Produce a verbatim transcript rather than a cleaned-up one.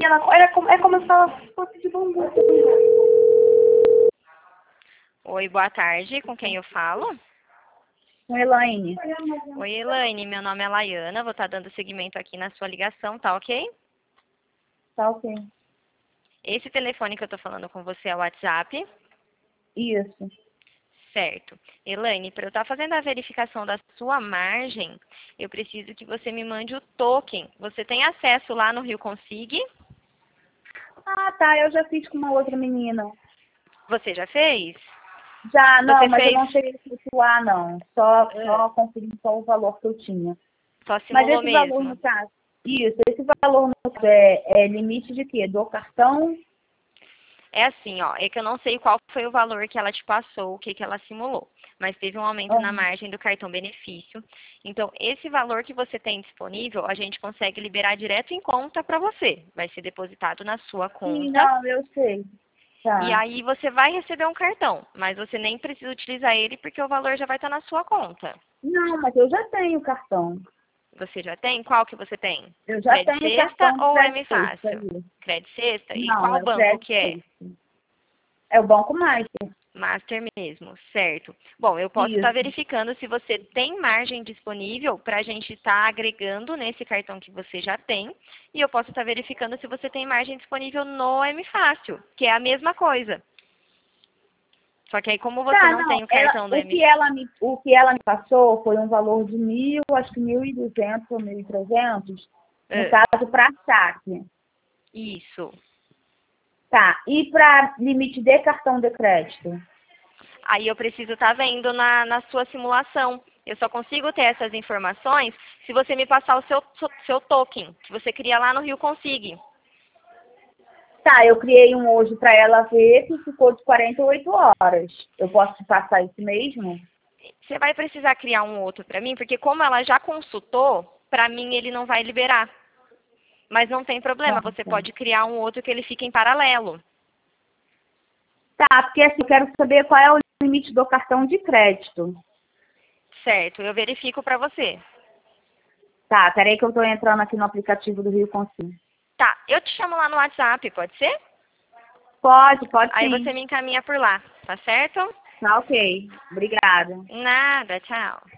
menina, olha como, é como se ela fosse de bambu. Oi, boa tarde. Com quem eu falo? Com Elaine. Oi, Elaine. Meu nome é Laiana. Vou estar dando seguimento aqui na sua ligação, tá ok? Tá ok. Esse telefone que eu tô falando com você é o WhatsApp? Isso. Certo. Elaine, para eu estar fazendo a verificação da sua margem, eu preciso que você me mande o token. Você tem acesso lá no Rio Consig? Ah, tá. Eu já fiz com uma outra menina. Você já fez? Já, não, Você mas eu fez, não cheguei a flutuar, não. Só, ah, só conferi só o valor que eu tinha. só Mas simulou esse valor, no mesmo? caso, isso, esse valor no caso é, é limite de quê? Do cartão? É assim, ó, é que eu não sei qual foi o valor que ela te passou, o que que ela simulou, mas teve um aumento na Ah, margem do cartão benefício. Então, esse valor que você tem disponível, a gente consegue liberar direto em conta para você. Vai ser depositado na sua sim, conta não, eu sei. e Tá. aí você vai receber um cartão, mas você nem precisa utilizar ele porque o valor já vai estar na sua conta. Não, mas eu já tenho cartão. Você já tem? Qual que você tem? Eu já Crédito tenho Sexta cartão de ou crédito M Sexta Fácil? ali. Crédito Sexta? E Não, qual é o banco crédito que é? Sexta. É o Banco Master. Master mesmo, certo. Bom, eu posso estar Isso. verificando se você tem margem disponível para a gente estar agregando nesse cartão que você já tem. E eu posso estar verificando se você tem margem disponível no M Fácil, que é a mesma coisa. Só que aí, como você Tá, não não. tem o Ela, cartão do o, M que ela me, o que ela me passou foi um valor de mil, acho que mil e duzentos ou mil e trezentos, no Ah, caso, para saque. isso. Tá. E para limite de cartão de crédito? Aí eu preciso estar vendo na, na sua simulação. Eu só consigo ter essas informações se você me passar o seu, seu token, que você cria lá no Rio Consig. Tá, eu criei um hoje para ela ver que ficou de quarenta e oito horas. Eu posso te passar isso mesmo? Você vai precisar criar um outro para mim, porque como ela já consultou, para mim ele não vai liberar. Mas não tem Tá, problema, você tá. pode criar um outro que ele fique em paralelo. Tá, porque assim, eu quero saber qual é o limite do cartão de crédito. Certo, eu verifico para você. Tá, peraí que eu tô entrando aqui no aplicativo do Rio Consigo. Tá, eu te chamo lá no WhatsApp, pode ser? Pode, pode Aí você sim. me encaminha por lá, tá certo? Tá ok. Obrigada. Nada, tchau.